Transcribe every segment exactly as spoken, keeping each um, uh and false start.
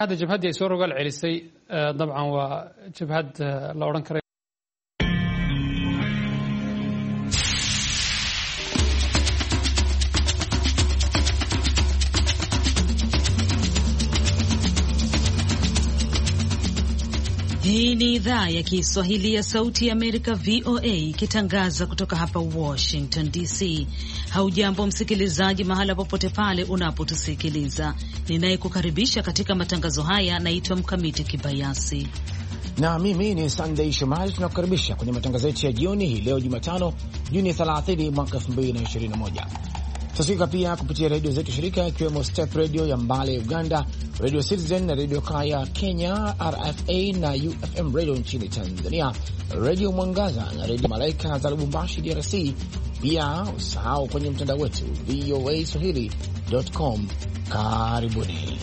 هذا جبهة ay soo rogaal celisay dabcan waa jabhad la oran karay. Hii ni idhaa ya Kiswahili ya Sauti ya Amerika V O A ikitangaza kutoka hapa Washington D C. Haujambo msikilizaji mahala popote pale unapotusikiliza. Ninayekukaribisha katika matangazo haya naitwa Mkamiti Kibayasi. Na mimi ni Sunday Shomari. Tunakukaribisha kwenye matangazo yetu ya jioni hii leo Jumatano Juni thelathini mwaka elfu mbili na ishirini na moja. Tusikika pia kupitia redio zetu shirika ikiwemo Step Radio ya Mbale Uganda, Radio Citizen na Radio Kaya Kenya, R F A na U F M Radio nchini Tanzania, Radio Mwangaza na Radio Malaika za Lubumbashi D R C. Pia usahau kwenye mtandao wetu V O A Swahili dot com. Karibuni.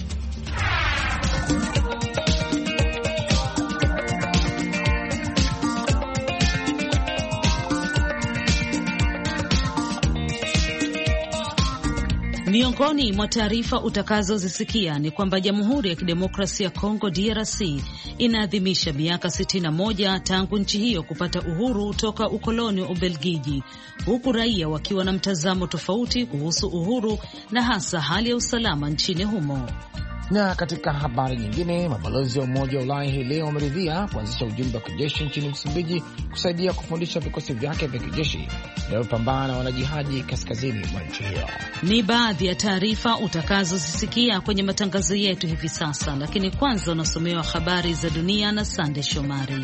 Miongoni mwa taarifa utakazozisikia ni kwamba Jamhuri ya Kidemokrasia ya Kongo D R C inaadhimisha miaka sitini na moja tangu nchi hiyo kupata uhuru toka ukoloni wa Ubelgiji, huku raia wakiwa na mtazamo tofauti kuhusu uhuru na hasa hali ya usalama nchini humo. Na katika habari nyingine, mabalozi wa Umoja wa Ulaya hii leo wameridhia kuanzisha ujumbe wa kijeshi nchini Msumbiji kusaidia kufundisha vikosi vyake vya kijeshi vinavyopambana na wanajihadi kaskazini mwa nchi hiyo. Ni baadhi ya taarifa utakazozisikia kwenye matangazo yetu hivi sasa, lakini kwanza unasomewa habari za dunia na Sande Shomari.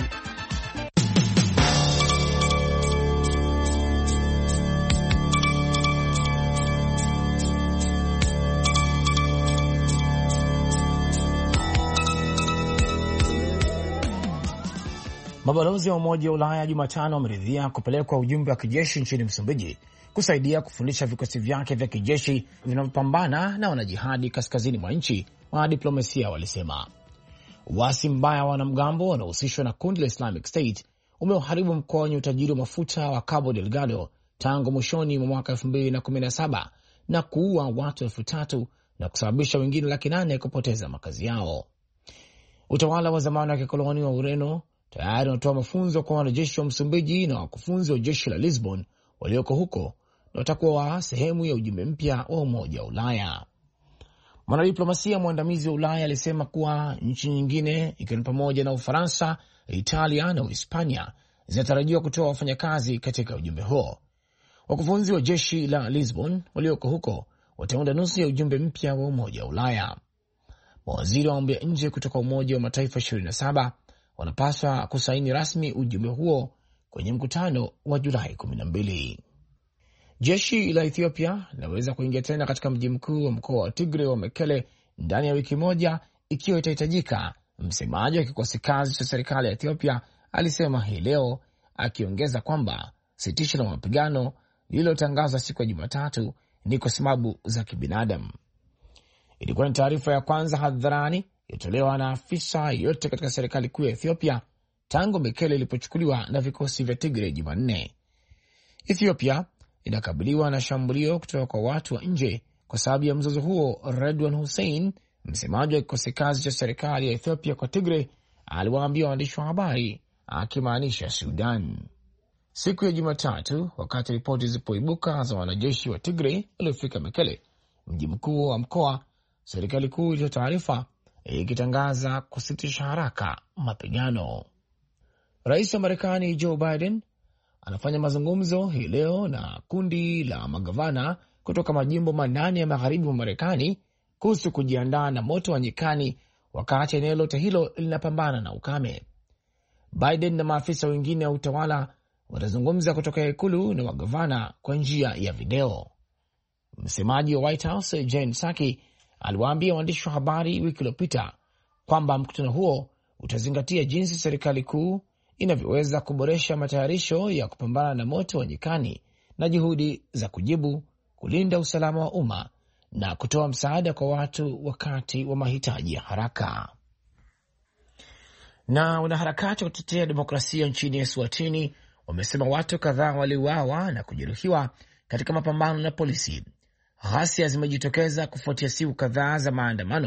Mabalozi wa Umoja wa Ulaya Jumatano wameridhia kupelekwa ujumbe wa kijeshi nchini Msumbiji kusaidia kufundisha vikosi vyake vya kijeshi vinavyopambana na wanajihadi kaskazini mwa nchi, wanadiplomasia walisema. Uasi mbaya wa wanamgambo wanaohusishwa na kundi la Islamic State umeuharibu mkoa wenye utajiri wa mafuta wa Cabo Delgado tangu mwishoni mwa mwaka elfu mbili na kumi na saba na kuua watu elfu tatu na kusababisha wengine laki nane kupoteza makazi yao. Utawala wa zamani wa kikoloni wa Ureno tayari wanatoa mafunzo kwa wanajeshi wa Msumbiji na wakufunzi wa jeshi la Lisbon walioko huko na watakuwa sehemu ya ujumbe mpya wa Umoja wa Ulaya. Mwanadiplomasia mwandamizi wa Ulaya alisema kuwa nchi nyingine ikiwa ni pamoja na Ufaransa, Italia na Uhispania zinatarajiwa kutoa wafanyakazi katika ujumbe huo. Wakufunzi wa jeshi la Lisbon walioko huko wataunda nusu ya ujumbe mpya wa Umoja wa Ulaya. Mawaziri wa mambo ya nje kutoka Umoja wa Mataifa ishirini na saba wanapaswa kusaini rasmi ujumbe huo kwenye mkutano wa Julai kumi na mbili. Jeshi la Ethiopia linaweza kuingia tena katika mji mkuu wa mkoa wa Tigray wa Mekele ndani ya wiki moja ikiwa itahitajika, msemaji wa kikosi kazi cha serikali ya Ethiopia alisema hii leo, akiongeza kwamba sitisho la mapigano lililotangazwa siku ya Jumatatu ni kwa sababu za kibinadamu. Ilikuwa ni taarifa ya kwanza hadharani itolewa na afisa yote katika serikali kuu ya Ethiopia tangu Mekele ilipochukuliwa na vikosi vya Tigray Jumanne. Ethiopia inakabiliwa na shambulio kutoka kwa watu wa nje kwa sababu ya mzozo huo. Redwan Hussein, msemaji wa kikosi kazi cha serikali ya Ethiopia kwa Tigray, aliwaambia waandishi wa habari akimaanisha Sudan. Siku ya Jumatatu, wakati ripoti zilipoibuka za wanajeshi wa Tigray waliofika Mekele, mji mkuu wa mkoa, serikali kuu ilitoa taarifa ikitangaza kusitisha haraka mapigano. Rais wa Marekani Joe Biden anafanya mazungumzo hii leo na kundi la magavana kutoka majimbo manane ya magharibi mwa Marekani kuhusu kujiandaa na moto wa nyikani wakati eneo lote hilo linapambana na ukame. Biden na maafisa wengine wa utawala watazungumza kutoka ikulu na magavana kwa njia ya video. Msemaji wa White House Jen Psaki aliwaambia waandishi wa habari wiki iliyopita kwamba mkutano huo utazingatia jinsi serikali kuu inavyoweza kuboresha matayarisho ya kupambana na moto wa nyikani na juhudi za kujibu, kulinda usalama wa umma na kutoa msaada kwa watu wakati wa mahitaji ya haraka. Na wanaharakati wa kutetea demokrasia nchini Eswatini wamesema watu kadhaa waliuawa na kujeruhiwa katika mapambano na polisi. Ghasia zimejitokeza kufuatia siku kadhaa za maandamano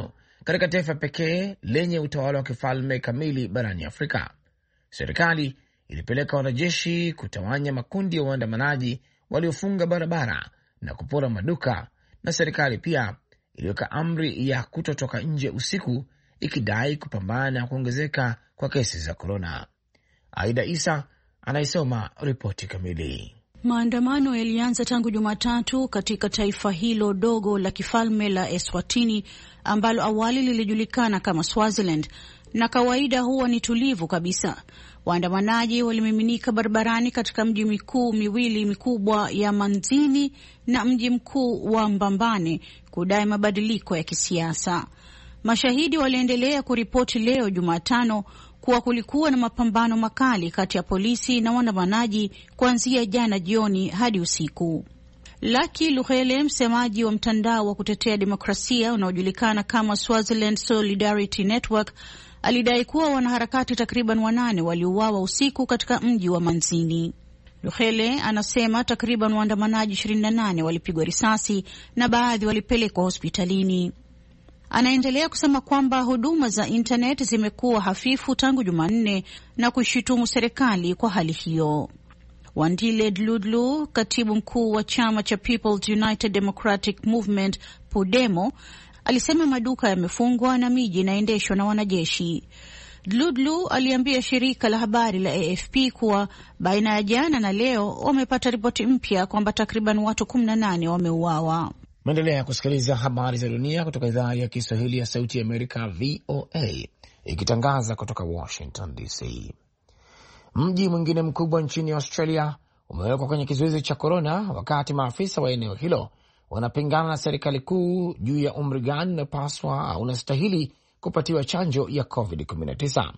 katika taifa pekee lenye utawala wa kifalme kamili barani Afrika. Serikali ilipeleka wanajeshi kutawanya makundi ya waandamanaji waliofunga barabara na kupora maduka, na serikali pia iliweka amri ya kutotoka nje usiku, ikidai kupambana na kuongezeka kwa kesi za korona. Aida Isa anaisoma ripoti kamili. Maandamano yalianza tangu Jumatatu katika taifa hilo dogo la kifalme la Eswatini ambalo awali lilijulikana kama Swaziland, na kawaida huwa ni tulivu kabisa. Waandamanaji walimiminika barabarani katika mji mikuu miwili mikubwa ya Manzini na mji mkuu wa Mbambane kudai mabadiliko ya kisiasa. Mashahidi waliendelea kuripoti leo Jumatano kuwa kulikuwa na mapambano makali kati ya polisi na waandamanaji kuanzia jana jioni hadi usiku. Lucky Luhele, msemaji wa mtandao wa kutetea demokrasia unaojulikana kama Swaziland Solidarity Network, alidai kuwa wanaharakati takriban wanane waliuawa usiku katika mji wa Manzini. Luhele anasema takriban waandamanaji ishirini na nane walipigwa risasi na baadhi walipelekwa hospitalini. Anaendelea kusema kwamba huduma za internet zimekuwa hafifu tangu Jumanne na kushitumu serikali kwa hali hiyo. Wandile Dludlu, katibu mkuu wa chama cha People's United Democratic Movement Podemo, alisema maduka yamefungwa na miji inaendeshwa na wanajeshi. Dludlu aliambia shirika la habari la A F P kuwa baina ya jana na leo wamepata ripoti mpya kwamba takriban watu kumi na nane wameuawa. Maendelea kusikiliza habari za dunia kutoka idhaa ya Kiswahili ya Sauti ya Amerika, V O A, ikitangaza kutoka Washington D C. Mji mwingine mkubwa nchini Australia umewekwa kwenye kizuizi cha korona, wakati maafisa wa eneo hilo wanapingana na serikali kuu juu ya umri gani unapaswa au unastahili kupatiwa chanjo ya covid kumi na tisa.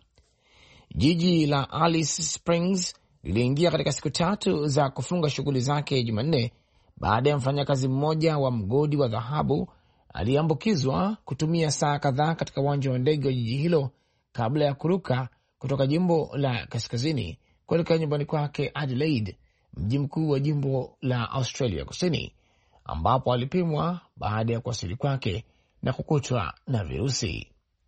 Jiji la Alice Springs liliingia katika siku tatu za kufunga shughuli zake Jumanne baada ya mfanyakazi mmoja wa mgodi wa dhahabu aliyeambukizwa kutumia saa kadhaa katika uwanja wa ndege wa jiji hilo kabla ya kuruka kutoka jimbo la kaskazini kuelekea nyumbani kwake Adelaide, mji mkuu wa jimbo la Australia Kusini, ambapo alipimwa baada ya kuwasili kwake na kukutwa na virusi.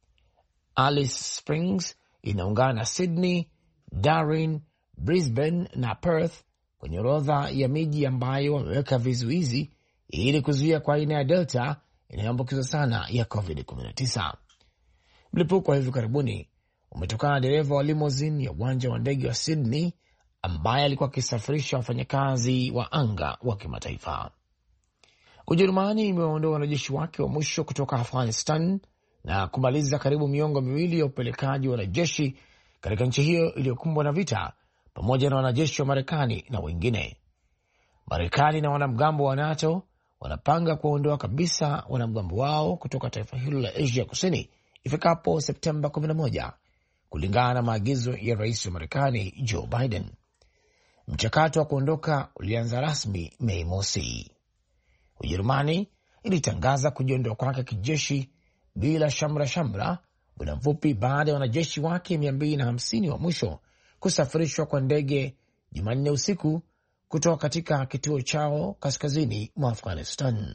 Alice Springs inaungana na Sydney, Darwin, Brisbane na Perth kwenye orodha ya miji ambayo wameweka vizuizi ili kuzuia kwa aina ya Delta inayoambukizwa sana ya covid kumi na tisa. Mlipuko wa hivi karibuni umetokana na dereva wa limousine ya uwanja wa ndege wa Sydney ambaye alikuwa akisafirisha wafanyakazi wa anga wa kimataifa. Ujerumani imeondoa wanajeshi wake wa mwisho kutoka Afghanistan na kumaliza karibu miongo miwili ya upelekaji wa wanajeshi katika nchi hiyo iliyokumbwa na vita, pamoja na wanajeshi wa Marekani na wengine. Marekani na wanamgambo wa NATO wanapanga kuondoa kabisa wanamgambo wao kutoka taifa hilo la Asia Kusini ifikapo Septemba kumi na moja, kulingana na maagizo ya rais wa Marekani Joe Biden. Mchakato wa kuondoka ulianza rasmi Mei mosi. Ujerumani ilitangaza kujiondoa kwake kijeshi bila shamra shamra muda mfupi baada ya wanajeshi wake mia mbili na hamsini wa mwisho kusafirishwa kwa ndege Jumanne usiku kutoka katika kituo chao kaskazini mwa Afghanistan.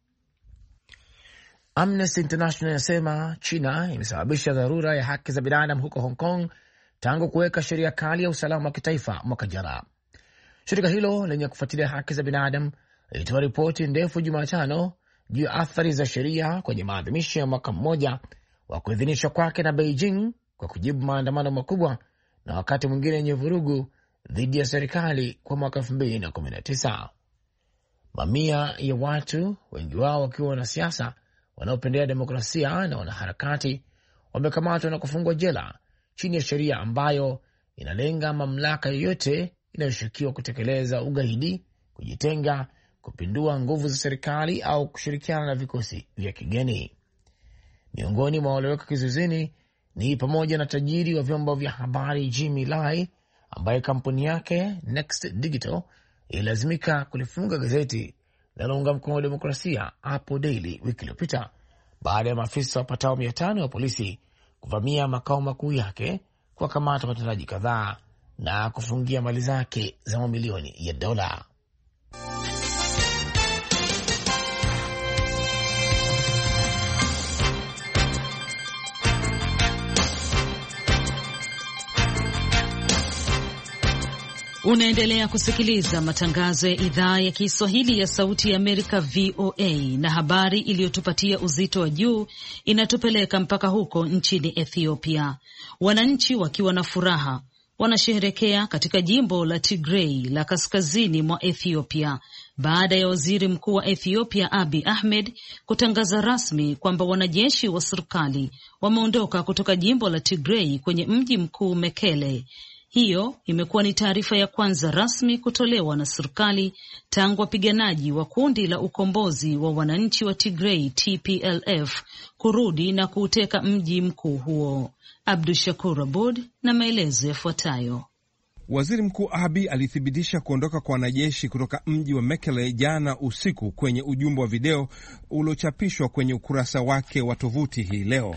Amnesty International inasema China imesababisha dharura ya haki za binadamu huko Hong Kong tangu kuweka sheria kali ya usalama wa kitaifa mwaka jana. Shirika hilo lenye kufuatilia haki za binadamu lilitoa ripoti ndefu Jumatano juu ya athari za sheria kwenye maadhimisho ya mwaka mmoja wa kuidhinishwa kwake na Beijing kwa kujibu maandamano makubwa na wakati mwingine yenye vurugu dhidi ya serikali kwa mwaka elfu mbili na kumi na tisa. Mamia ya watu, wengi wao wakiwa wanasiasa wanaopendea demokrasia na wanaharakati, wamekamatwa na kufungwa jela chini ya sheria ambayo inalenga mamlaka yoyote inayoshukiwa kutekeleza ugaidi, kujitenga, kupindua nguvu za serikali au kushirikiana na vikosi vya kigeni. Miongoni mwa walioweka kizuizini ni pamoja na tajiri wa vyombo vya habari Jimmy Lai, ambaye kampuni yake Next Digital ilazimika kulifunga gazeti linalounga mkono wa demokrasia Apple Daily wiki iliyopita baada ya maafisa wapatao mia tano wa polisi kuvamia makao makuu yake, kuwakamata watendaji kadhaa na kufungia mali zake za mamilioni ya dola. Unaendelea kusikiliza matangazo ya idhaa ya Kiswahili ya Sauti ya Amerika V O A, na habari iliyotupatia uzito wa juu inatupeleka mpaka huko nchini Ethiopia. Wananchi wakiwa na furaha wanasherehekea katika jimbo la Tigray la kaskazini mwa Ethiopia baada ya waziri mkuu wa Ethiopia Abiy Ahmed kutangaza rasmi kwamba wanajeshi wa serikali wameondoka kutoka jimbo la Tigray kwenye mji mkuu Mekele. Hiyo imekuwa ni taarifa ya kwanza rasmi kutolewa na serikali tangu wapiganaji wa kundi la ukombozi wa wananchi wa Tigray T P L F kurudi na kuuteka mji mkuu huo. Abdu Shakur Abud na maelezo yafuatayo. Waziri Mkuu Abiy alithibitisha kuondoka kwa wanajeshi kutoka mji wa Mekele jana usiku kwenye ujumbe wa video uliochapishwa kwenye ukurasa wake wa tovuti hii leo.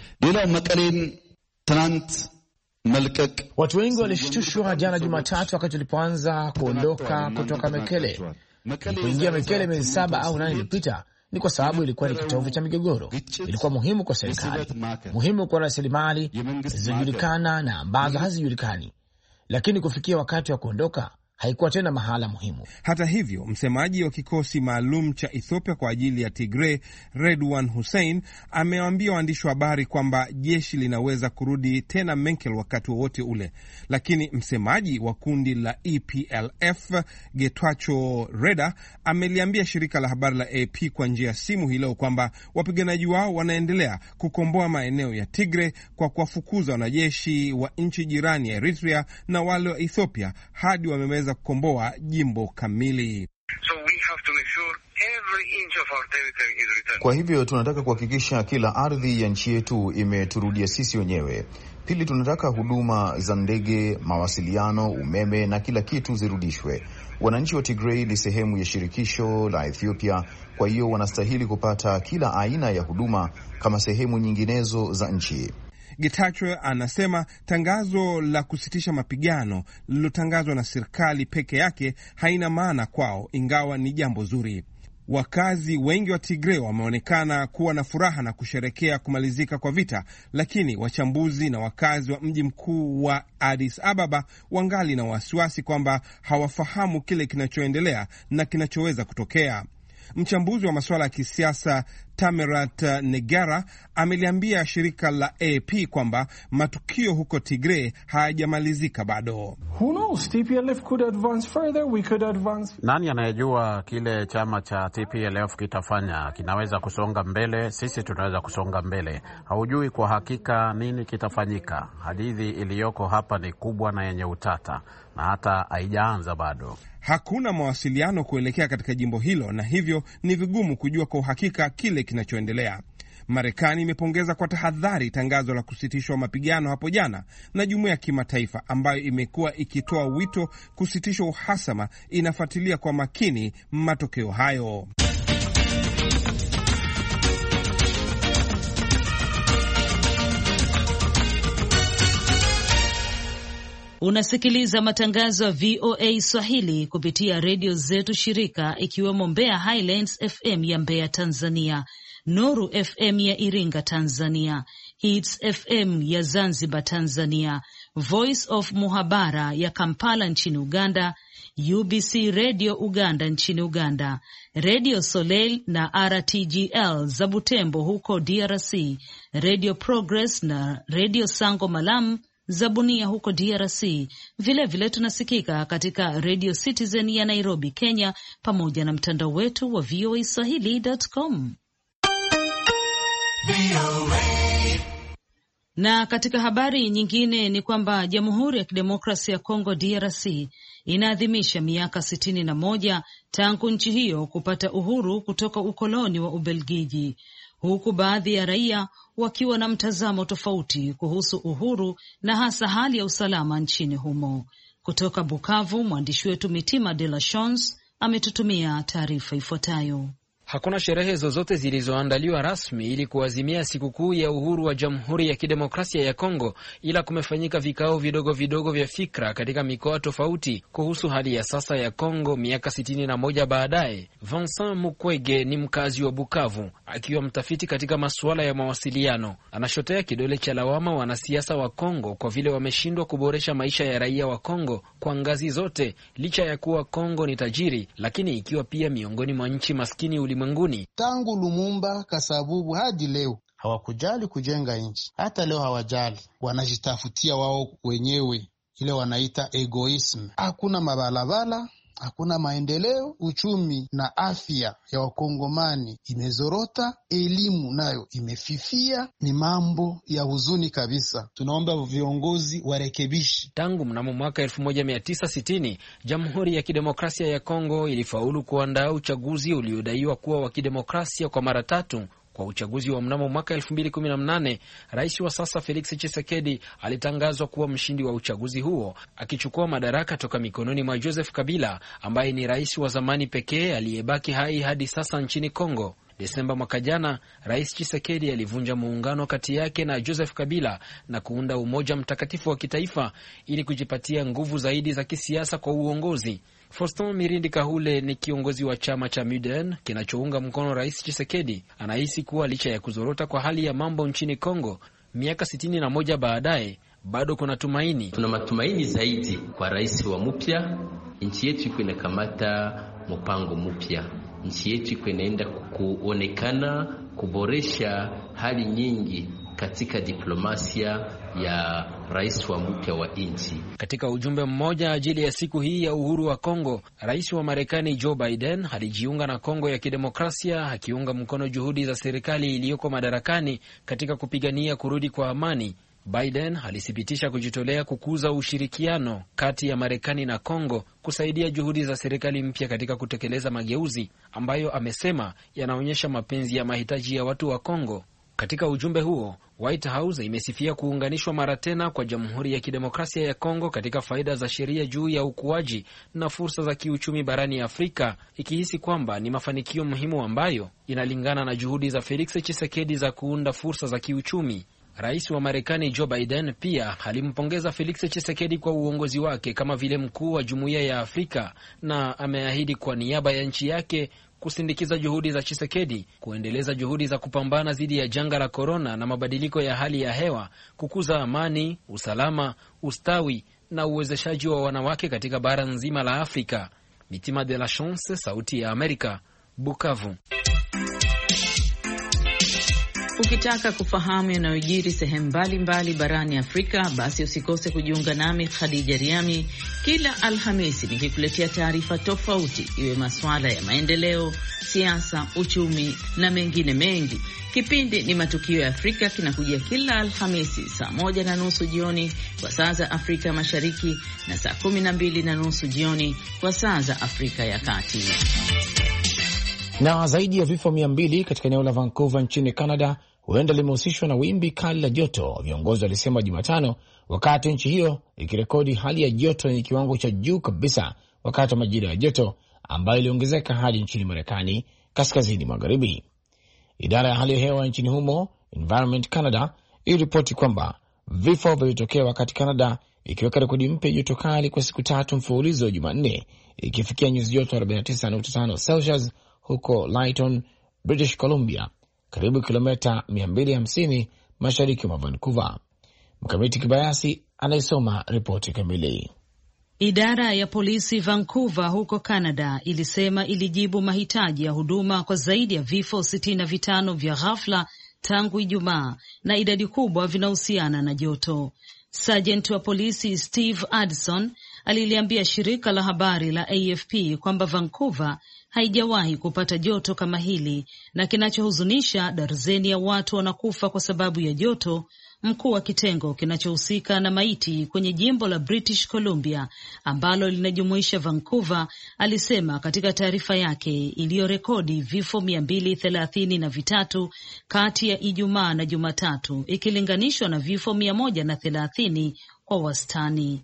Watu wengi walishtushwa jana Jumatatu wakati tulipoanza kuondoka kutoka Mekele. Kuingia Mekele miezi saba au nane iliyopita ni kwa sababu ilikuwa ni kitovu cha migogoro. Ilikuwa muhimu kwa serikali, muhimu kwa rasilimali zilizojulikana na ambazo hazijulikani, lakini kufikia wakati wa kuondoka haikuwa tena mahala muhimu. Hata hivyo, msemaji wa kikosi maalum cha Ethiopia kwa ajili ya Tigray, Redwan Hussein, amewaambia waandishi wa habari kwamba jeshi linaweza kurudi tena Mekele wakati wowote ule. Lakini msemaji wa kundi la E P L F, Getachew Reda, ameliambia shirika la habari la A P kwa njia ya simu hii leo kwamba wapiganaji wao wanaendelea kukomboa maeneo ya Tigray kwa kuwafukuza wanajeshi wa nchi jirani ya Eritrea na wale wa Ethiopia hadi wameweza kukomboa jimbo kamili. So we have to make sure every inch of our territory is returned. Kwa hivyo tunataka kuhakikisha kila ardhi ya nchi yetu imeturudia sisi wenyewe. Pili, tunataka huduma za ndege, mawasiliano, umeme na kila kitu zirudishwe. Wananchi wa Tigray ni sehemu ya shirikisho la Ethiopia, kwa hiyo wanastahili kupata kila aina ya huduma kama sehemu nyinginezo za nchi. Getachew anasema tangazo la kusitisha mapigano lililotangazwa na serikali peke yake haina maana kwao, ingawa ni jambo zuri. Wakazi wengi wa Tigray wameonekana kuwa na furaha na kusherekea kumalizika kwa vita, lakini wachambuzi na wakazi wa mji mkuu wa Addis Ababa wangali na wasiwasi kwamba hawafahamu kile kinachoendelea na kinachoweza kutokea. Mchambuzi wa masuala ya kisiasa Tamerat Negara ameliambia shirika la A P kwamba matukio huko Tigray hayajamalizika bado. Who knows? T P L F could advance further, we could advance. Nani anayejua kile chama cha T P L F kitafanya? Kinaweza kusonga mbele, sisi tunaweza kusonga mbele. Haujui kwa hakika nini kitafanyika. Hadithi iliyoko hapa ni kubwa na yenye utata, na hata haijaanza bado. Hakuna mawasiliano kuelekea katika jimbo hilo, na hivyo ni vigumu kujua kwa uhakika kile kinachoendelea. Marekani imepongeza kwa tahadhari tangazo la kusitishwa mapigano hapo jana, na jumuiya ya kimataifa ambayo imekuwa ikitoa wito kusitishwa uhasama inafuatilia kwa makini matokeo hayo. Unasikiliza matangazo ya V O A Swahili kupitia redio zetu shirika, ikiwemo Mbeya Highlands F M ya Mbeya Tanzania, Nuru F M ya Iringa Tanzania, Hits F M ya Zanzibar Tanzania, Voice of Muhabara ya Kampala nchini Uganda, U B C Radio Uganda nchini Uganda, Radio Soleil na R T G L za Butembo huko D R C, Radio Progress na Radio Sango Malamu za Bunia huko D R C. Vile vile tunasikika katika Radio Citizen ya Nairobi, Kenya, pamoja na mtandao wetu wa V O A Swahili dot com. Na katika habari nyingine ni kwamba Jamhuri ya Kidemokrasia ya Kongo D R C inaadhimisha miaka sitini na moja tangu nchi hiyo kupata uhuru kutoka ukoloni wa Ubelgiji, huku baadhi ya raia wakiwa na mtazamo tofauti kuhusu uhuru na hasa hali ya usalama nchini humo. Kutoka Bukavu, mwandishi wetu Mitima de la Chance ametutumia taarifa ifuatayo. Hakuna sherehe zozote zilizoandaliwa rasmi ili kuazimia sikukuu ya uhuru wa Jamhuri ya Kidemokrasia ya Kongo, ila kumefanyika vikao vidogo vidogo vya fikra katika mikoa tofauti kuhusu hali ya sasa ya Kongo miaka sitini na moja baadaye. Vincent Mukwege ni mkazi wa Bukavu, akiwa mtafiti katika masuala ya mawasiliano. Anashotea kidole cha lawama wanasiasa wa Kongo kwa vile wameshindwa kuboresha maisha ya raia wa Kongo kwa ngazi zote, licha ya kuwa Kongo ni tajiri, lakini ikiwa pia miongoni mwa nchi maskini ulimwenguni. Tangu Lumumba, Kasavubu hadi leo hawakujali kujenga nchi. Hata leo hawajali, wanajitafutia wao wenyewe, ile wanaita egoism. Hakuna mabalabala, hakuna maendeleo, uchumi na afya ya wakongomani imezorota, elimu nayo imefifia. Ni mambo ya huzuni kabisa. Tunaomba viongozi warekebishi. Tangu mnamo mwaka elfu moja mia tisa sitini, Jamhuri ya Kidemokrasia ya Kongo ilifaulu kuandaa uchaguzi uliodaiwa kuwa wa kidemokrasia kwa mara tatu. Kwa uchaguzi wa mnamo mwaka elfu mbili kumi na nane, rais wa sasa Felix Tshisekedi alitangazwa kuwa mshindi wa uchaguzi huo, akichukua madaraka toka mikononi mwa Joseph Kabila, ambaye ni rais wa zamani pekee aliyebaki hai hadi sasa nchini Kongo. Desemba mwaka jana, Rais Tshisekedi alivunja muungano kati yake na Joseph Kabila na kuunda umoja mtakatifu wa kitaifa ili kujipatia nguvu zaidi za kisiasa kwa uongozi. Faustin Mirindi Kahule ni kiongozi wa chama cha M U D E N kinachounga mkono Rais Tshisekedi. Anahisi kuwa licha ya kuzorota kwa hali ya mambo nchini Kongo miaka sitini na moja baadaye, bado kuna tumaini. Tuna matumaini zaidi kwa rais wa mpya. Nchi yetu iko inakamata mpango mpya. Nchi yetu iko inaenda kuonekana kuboresha hali nyingi katika diplomasia ya rais wa mpya wa nchi. Katika ujumbe mmoja ajili ya siku hii ya uhuru wa Kongo, rais wa Marekani Joe Biden alijiunga na Kongo ya Kidemokrasia, akiunga mkono juhudi za serikali iliyoko madarakani katika kupigania kurudi kwa amani. Biden alithibitisha kujitolea kukuza ushirikiano kati ya Marekani na Kongo kusaidia juhudi za serikali mpya katika kutekeleza mageuzi ambayo amesema yanaonyesha mapenzi ya mahitaji ya watu wa Kongo. Katika ujumbe huo, White House imesifia kuunganishwa mara tena kwa Jamhuri ya Kidemokrasia ya Kongo katika faida za sheria juu ya ukuaji na fursa za kiuchumi barani Afrika, ikihisi kwamba ni mafanikio muhimu ambayo inalingana na juhudi za Felix Tshisekedi za kuunda fursa za kiuchumi. Rais wa Marekani Joe Biden pia alimpongeza Felix Tshisekedi kwa uongozi wake kama vile mkuu wa Jumuiya ya Afrika, na ameahidi kwa niaba ya nchi yake kusindikiza juhudi za Tshisekedi, kuendeleza juhudi za kupambana dhidi ya janga la korona na mabadiliko ya hali ya hewa, kukuza amani, usalama, ustawi na uwezeshaji wa wanawake katika bara nzima la Afrika. Mitima de la Chance, Sauti ya Amerika, Bukavu. Ukitaka kufahamu yanayojiri sehemu mbalimbali barani Afrika, basi usikose kujiunga nami Khadija Riami kila Alhamisi nikikuletea taarifa tofauti, iwe masuala ya maendeleo, siasa, uchumi na mengine mengi. Kipindi ni Matukio ya Afrika kinakujia kila Alhamisi saa moja na nusu jioni kwa saa za Afrika Mashariki na saa kumi na mbili na nusu jioni kwa saa za Afrika ya Kati. Na zaidi ya vifo mia mbili katika eneo la Vancouver nchini Canada huenda limehusishwa na wimbi kali la joto, viongozi walisema Jumatano, wakati nchi hiyo ikirekodi hali ya joto yenye kiwango cha juu kabisa wakati wa majira ya joto ambayo iliongezeka hadi nchini Marekani kaskazini magharibi. Idara ya hali ya hewa nchini humo, Environment Canada, iliripoti kwamba vifo vilitokea wakati Canada ikiweka rekodi mpya joto kali kwa siku tatu mfululizo Jumanne, ikifikia nyuzi joto arobaini na tisa nukta tano Celsius huko Lytton, British Columbia, karibu kilomita mia mbili hamsini mashariki mwa Vancouver. Mkamiti Kibayasi anaisoma ripoti kamili. Idara ya polisi Vancouver huko Canada ilisema ilijibu mahitaji ya huduma kwa zaidi ya vifo sitini na vitano vya ghafla tangu Ijumaa, na idadi kubwa vinahusiana na joto. Sergeant wa polisi Steve Addison aliliambia shirika la habari la A F P kwamba Vancouver haijawahi kupata joto kama hili, na kinachohuzunisha, darzeni ya watu wanakufa kwa sababu ya joto. Mkuu wa kitengo kinachohusika na maiti kwenye jimbo la British Columbia ambalo linajumuisha Vancouver alisema katika taarifa yake iliyorekodi vifo mia mbili thelathini na vitatu kati ya Ijumaa na Jumatatu ikilinganishwa na vifo mia moja na thelathini kwa wastani.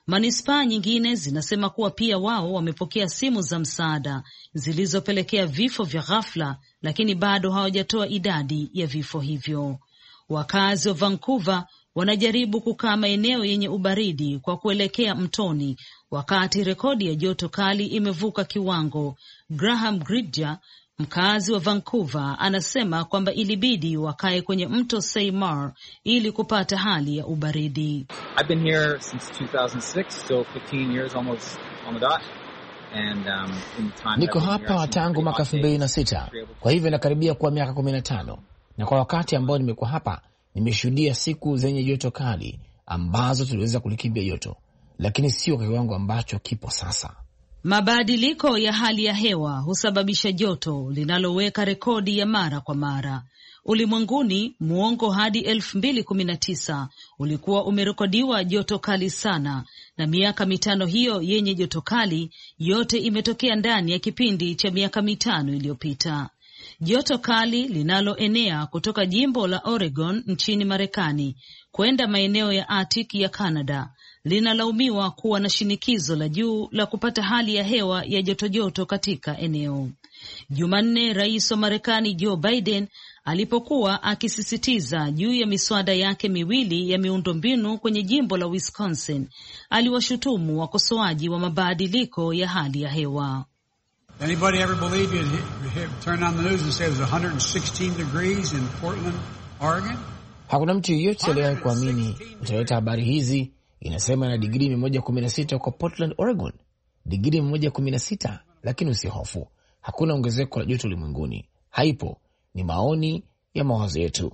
Manispaa nyingine zinasema kuwa pia wao wamepokea simu za msaada zilizopelekea vifo vya ghafla, lakini bado hawajatoa idadi ya vifo hivyo. Wakazi wa Vancouver wanajaribu kukaa maeneo yenye ubaridi kwa kuelekea mtoni wakati rekodi ya joto kali imevuka kiwango. Graham Gridger, mkazi wa Vancouver, anasema kwamba ilibidi wakae kwenye mto Seymour ili kupata hali ya ubaridi. I've been here since two thousand six, so fifteen years almost on the dot. And um in the time niko hapa tangu mwaka elfu mbili na sita, kwa hivyo inakaribia kuwa miaka kumi na tano, na kwa wakati ambao nimekuwa hapa nimeshuhudia siku zenye joto kali ambazo tuliweza kulikimbia joto, lakini sio kwa kiwango ambacho kipo sasa. Mabadiliko ya hali ya hewa husababisha joto linaloweka rekodi ya mara kwa mara. Ulimwenguni, muongo hadi elfu mbili kumi na tisa ulikuwa umerekodiwa joto kali sana, na miaka mitano hiyo yenye joto kali yote imetokea ndani ya kipindi cha miaka mitano iliyopita. Joto kali linaloenea kutoka jimbo la Oregon nchini Marekani kwenda maeneo ya Arctic ya Canada linalaumiwa kuwa na shinikizo la juu la kupata hali ya hewa ya joto-joto katika eneo. Jumanne, rais wa Marekani Joe Biden alipokuwa akisisitiza juu ya miswada yake miwili ya miundombinu kwenye jimbo la Wisconsin, aliwashutumu wakosoaji wa mabadiliko ya hali ya hewa. Anybody ever believe you turn on the news and say it was one hundred sixteen degrees in Portland, Oregon? Hakuna mtu yeyote aliyewahi kuamini utaleta habari hizi. Inasema na digrii mia moja kumi na sita kwa Portland, Oregon. Digrii mia moja kumi na sita, lakini usihofu. Hakuna ongezeko la joto ulimwenguni. Haipo, ni maoni ya mawazo yetu.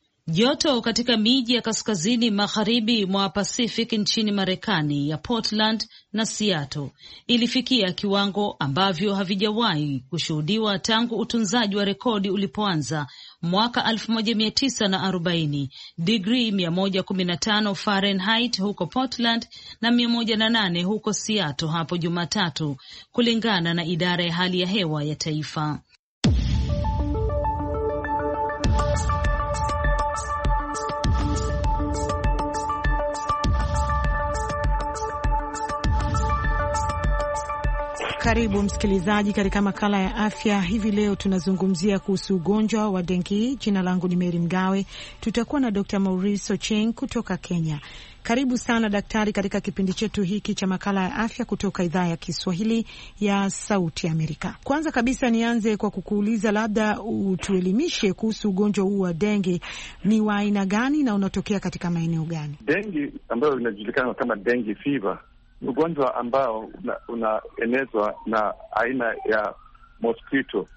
Joto katika miji ya kaskazini magharibi mwa Pacific nchini Marekani ya Portland na Seattle ilifikia kiwango ambavyo havijawahi kushuhudiwa tangu utunzaji wa rekodi ulipoanza mwaka elfu moja mia tisa na arobaini, degree mia moja kumi na tano Fahrenheit huko Portland na mia moja na nane huko Seattle hapo Jumatatu, kulingana na idara ya hali ya hewa ya taifa. Karibu msikilizaji katika makala ya afya. Hivi leo tunazungumzia kuhusu ugonjwa wa dengue. Jina langu ni Mary Mgawe. Tutakuwa na Doctor Maurice Ocheng kutoka Kenya. Karibu sana daktari katika kipindi chetu hiki cha makala ya afya kutoka idhaa ya Kiswahili ya Sauti ya Amerika. Kwanza kabisa nianze kwa kukuuliza, labda utuelimishe kuhusu ugonjwa huu wa dengue. Ni wa aina gani na unatokea katika maeneo gani? Dengue ambayo inajulikana kama dengue fever ni ugonjwa ambao unaenezwa una na aina ya mosquito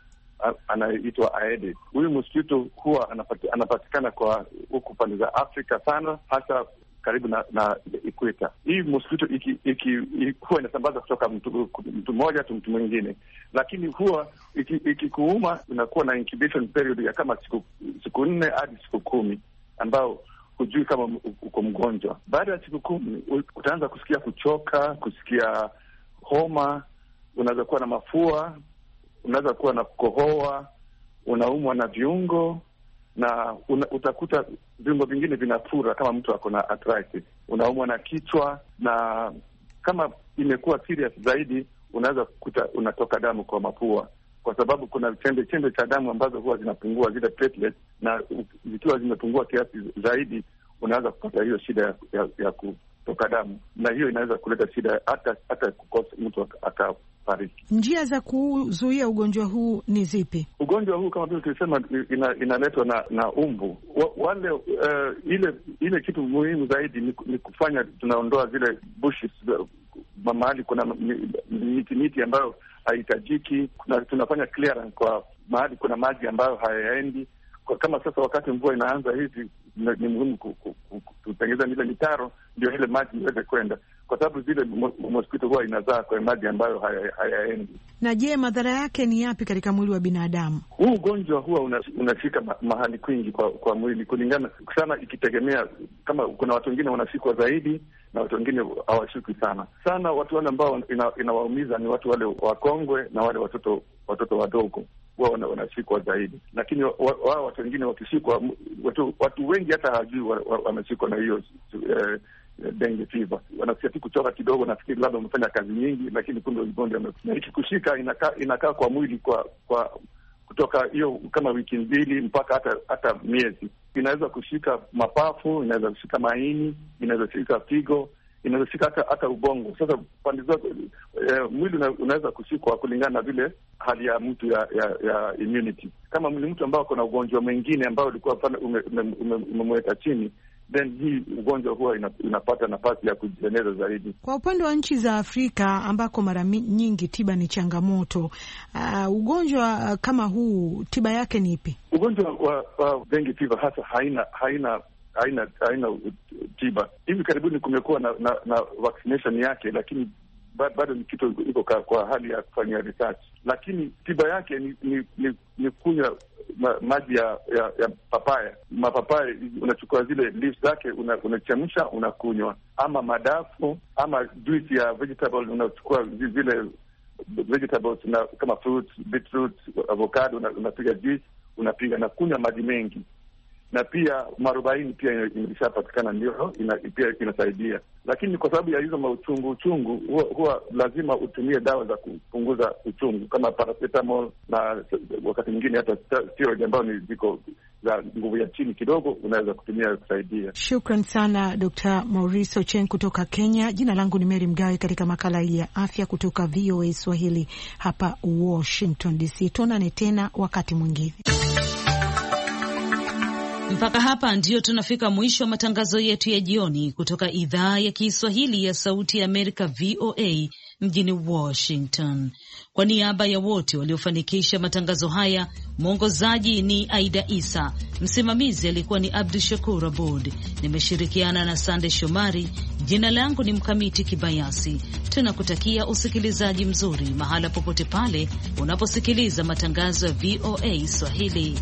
anaitwa Aedes. Huyu mosquito huwa anapati, anapatikana kwa huku pande za Afrika sana, hasa karibu na, na equator. Hii mosquito iki, iki, huwa inasambaza kutoka mtu, mtu mmoja tu mtu mwingine, lakini huwa ikikuuma iki unakuwa na incubation period ya kama siku siku nne hadi siku kumi ambao hujui kama uko mgonjwa. Baada ya siku kumi utaanza kusikia kuchoka, kusikia homa, unaweza kuwa na mafua, unaweza kuwa na kukohoa, unaumwa na viungo, na una, utakuta viungo vingine vinafura kama mtu ako na arthritis. Unaumwa na kichwa, na kama imekuwa serious zaidi unaweza kukuta unatoka damu kwa mapua, kwa sababu kuna chembe chembe cha damu ambazo huwa zinapungua, zile platelets, na zikiwa zimepungua kiasi zaidi unaweza kupata hiyo shida ya, ya, ya kutoka damu, na hiyo inaweza kuleta shida hata hata kukosa mtu akafariki. Njia za kuzuia ugonjwa huu ni zipi? Ugonjwa huu kama vile tulisema ina, inaletwa na na umbu. Wa, wale uh, ile ile kitu muhimu zaidi ni, ni kufanya tunaondoa zile bushes mahali kuna miti miti ambayo haihitajiki. Tunafanya clearance kwa mahali kuna maji ambayo hayaendi. Kwa kama sasa wakati mvua inaanza hivi ni muhimu kutengeneza ile mitaro ndio ile maji iweze kwenda, kwa sababu zile mosquito huwa inazaa kwa maji ambayo hayaendi. Na je, madhara yake ni yapi katika mwili wa binadamu? Huu ugonjwa huwa unashika ma, mahali kwingi kwa kwa mwili, kulingana sana, ikitegemea kama kuna watu wengine wanashikwa zaidi na watu wengine hawashiki sana sana. Watu wale ambao ina, inawaumiza ni watu wale wakongwe na wale watoto watoto wadogo wao wanashikwa zaidi, lakini wao wa, wa, watu wengine wakishikwa, watu, watu wengi hata hawajui wameshikwa wa, wa na hiyo eh, dengue fever. Wanasikia tu kuchoka kidogo, nafikiri labda wamefanya kazi nyingi, lakini kumbe ugonjwa na ikikushika inakaa inakaa kwa mwili kwa kwa kutoka hiyo kama wiki mbili mpaka hata hata miezi. Inaweza kushika mapafu, inaweza kushika maini, inaweza kushika figo, inaweza kushika hata hata ubongo. Sasa pande zote eh, mwili unaweza kushikwa kulingana na vile hali ya mtu ya ya, ya immunity. Kama ni mtu ambao kuna ugonjwa mwingine ambao ulikuwa umemweka chini, then hii ugonjwa huwa inapata nafasi ya kujieneza zaidi. Kwa upande wa nchi za Afrika ambako mara nyingi tiba ni changamoto, uh, ugonjwa kama huu tiba yake ni ipi? Ugonjwa wa, wa dengue fever hasa haina haina haina haina tiba. Hivi karibuni kumekuwa na, na, na vaccination yake, lakini bado ni kitu iko kwa hali ya kufanya research. Lakini tiba yake ni ni, ni, ni kunywa ma, maji ya, ya ya papaya. Mapapaya unachukua zile leaves zake, unachemsha, una unakunywa, ama madafu ama juice ya vegetable, unachukua zile vegetables na kama fruits, beetroot, avocado, unapiga juice, unapiga na kunywa maji mengi. Na pia marubaini pia imeshapatikana, ndio ina, pia inasaidia. Lakini kwa sababu ya hizo mauchungu uchungu huwa, huwa lazima utumie dawa za kupunguza uchungu kama paracetamol, na wakati mwingine hata steroid ambayo ni ziko za nguvu ya chini kidogo unaweza kutumia kusaidia. Shukran sana Doctor Maurice Ocheng kutoka Kenya. Jina langu ni Mary Mgawe katika makala hii ya afya kutoka V O A Swahili hapa Washington D C. Tuonane tena wakati mwingine. Mpaka hapa ndio tunafika mwisho wa matangazo yetu ya jioni kutoka idhaa ya Kiswahili ya Sauti ya Amerika V O A mjini Washington. Kwa niaba ya wote waliofanikisha matangazo haya, mwongozaji ni Aida Isa, msimamizi alikuwa ni Abdu Shakur Abud, nimeshirikiana na Sande Shomari. Jina langu ni Mkamiti Kibayasi. Tunakutakia usikilizaji mzuri mahala popote pale unaposikiliza matangazo ya V O A Swahili.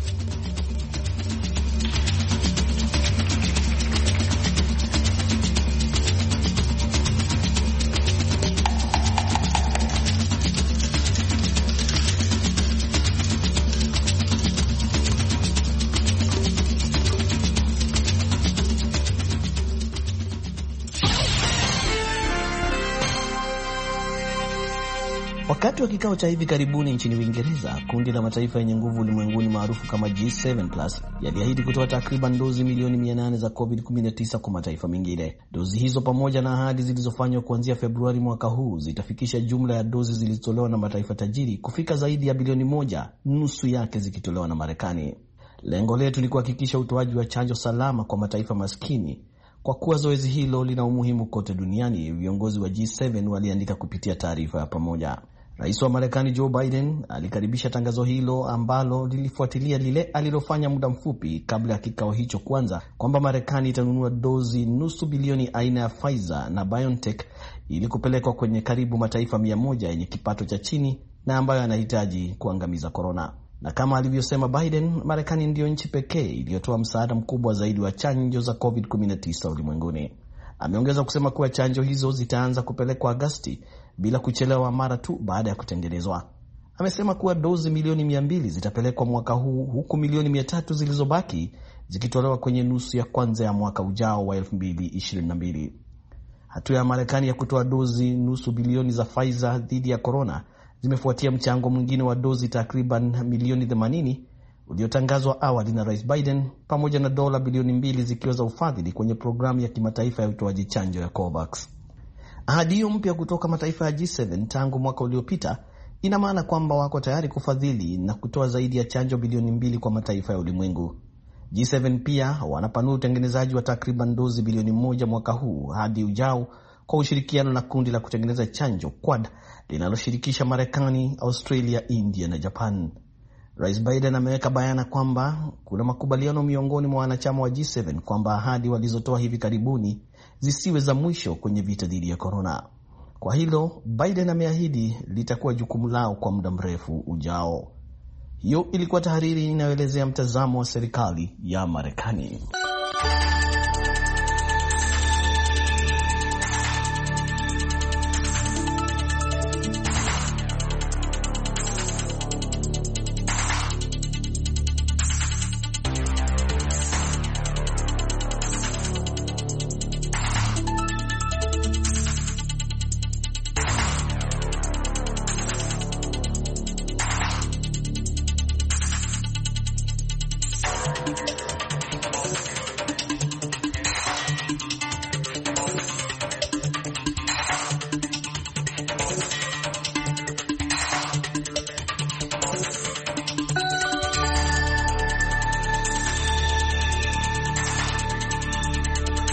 Wakati wa kikao cha hivi karibuni nchini Uingereza, kundi la mataifa yenye nguvu ulimwenguni maarufu kama G seven plus yaliahidi kutoa takriban dozi milioni mia nane za covid kumi na tisa kwa mataifa mengine. Dozi hizo pamoja na ahadi zilizofanywa kuanzia Februari mwaka huu zitafikisha jumla ya dozi zilizotolewa na mataifa tajiri kufika zaidi ya bilioni moja, nusu yake zikitolewa na Marekani. Lengo letu ni kuhakikisha utoaji wa chanjo salama kwa mataifa maskini. Kwa kuwa zoezi hilo lina umuhimu kote duniani, viongozi wa G seven waliandika kupitia taarifa ya pamoja. Rais wa Marekani Joe Biden alikaribisha tangazo hilo ambalo lilifuatilia lile alilofanya muda mfupi kabla ya kikao hicho kuanza, kwamba Marekani itanunua dozi nusu bilioni aina ya Pfizer na BioNTech ili kupelekwa kwenye karibu mataifa mia moja yenye kipato cha chini na ambayo yanahitaji kuangamiza korona. Na kama alivyosema Biden, Marekani ndiyo nchi pekee iliyotoa msaada mkubwa zaidi wa chanjo za covid kumi na tisa ulimwenguni. Ameongeza kusema kuwa chanjo hizo zitaanza kupelekwa Agosti bila kuchelewa mara tu baada ya kutengenezwa. Amesema kuwa dozi milioni mia mbili zitapelekwa mwaka huu, huku milioni mia tatu zilizobaki zikitolewa kwenye nusu ya kwanza ya mwaka ujao wa elfu mbili ishirini na mbili. Hatua ya Marekani ya kutoa dozi nusu bilioni za Pfizer dhidi ya corona zimefuatia mchango mwingine wa dozi takriban milioni themanini uliotangazwa awali na Rais Biden, pamoja na dola bilioni mbili zikiwa za ufadhili kwenye programu ya kimataifa ya utoaji chanjo ya COVAX. Ahadi hiyo mpya kutoka mataifa ya G seven tangu mwaka uliopita ina maana kwamba wako tayari kufadhili na kutoa zaidi ya chanjo bilioni mbili kwa mataifa ya ulimwengu. G seven pia wanapanua utengenezaji wa takriban dozi bilioni moja mwaka huu hadi ujao kwa ushirikiano na kundi la kutengeneza chanjo Quad linaloshirikisha Marekani, Australia, India na Japan. Rais Biden ameweka bayana kwamba kuna makubaliano miongoni mwa wanachama wa G seven kwamba ahadi walizotoa hivi karibuni zisiwe za mwisho kwenye vita dhidi ya corona. Kwa hilo, Biden ameahidi litakuwa jukumu lao kwa muda mrefu ujao. Hiyo ilikuwa tahariri inayoelezea mtazamo wa serikali ya Marekani.